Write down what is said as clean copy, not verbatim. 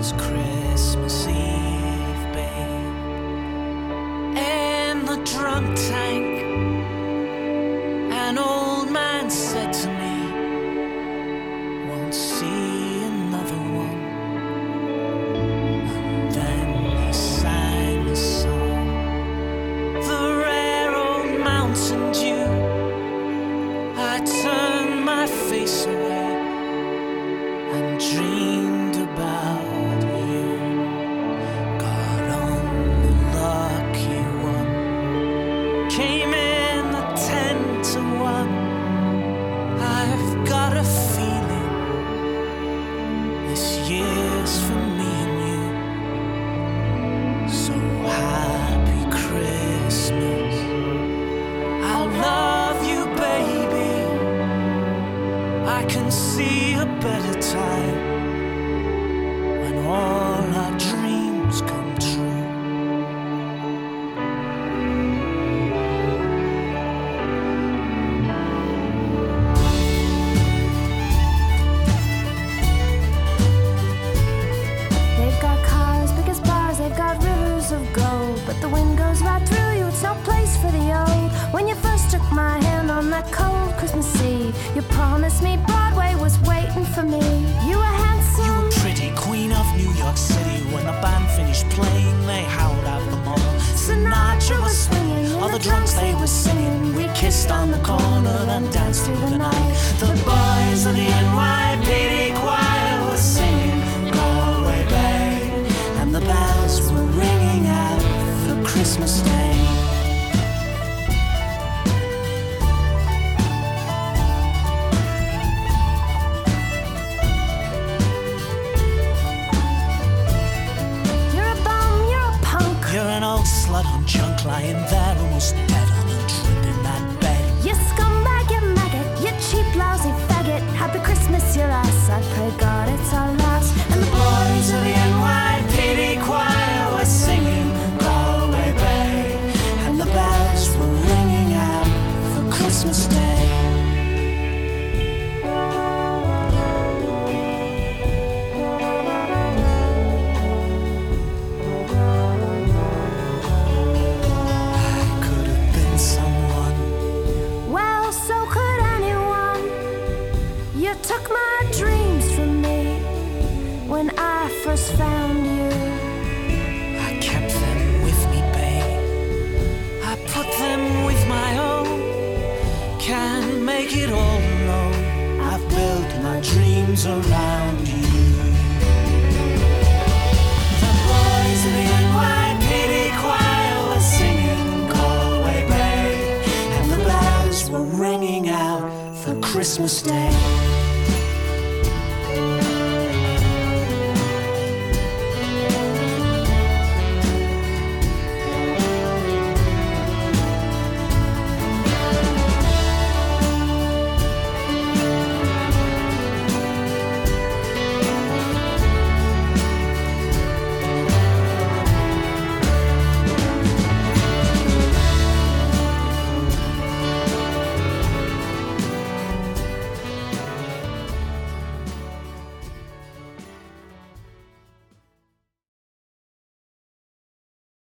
was Christmas Eve, babe. In the drunk tank, an old man said to me, won't see another one. And then he sang a song, the rare old Mountain Dew. I turned my face away and dreamed about you. Got on the lucky one, came in at 10 to 1. I've got a feeling this year's for me and you. So happy Christmas, I'll love you, baby. I can see a better time when all our dreams come true. They've got cars, big as bars, they've got rivers of gold, but the wind goes right through you, it's no place for the old. When you first took my hand on that cold Christmas Eve, you promised me Broadway was waiting for me. You were handsome. You were pretty, queen of New York City. When the band finished playing, they howled out the mall. Sinatra was swinging, all the drunks they were singing. We kissed on the corner and danced through the night. The boys of the NYPD choir were singing Galway Bay, and the bells were ringing out for Christmas Day. You're a bum, you're a punk. You're an old slut on junk, lying there almost dead on a drip in that bed. You scumbag, you maggot, you cheap, lousy faggot. Happy Christmas, your ass. I pray God it's our last. And the boys of the NYPD choir were singing Galway Bay, and the bells were ringing out for Christmas Day. I could have been someone. Well, so could anyone. You took my dreams from me when I first found you. I kept them with me, babe. I put them with my own. Can't make it all alone. I've built my dreams around you. The boys of the NYPD choir were singing Galway Bay, and the bells were ringing out for Christmas Day.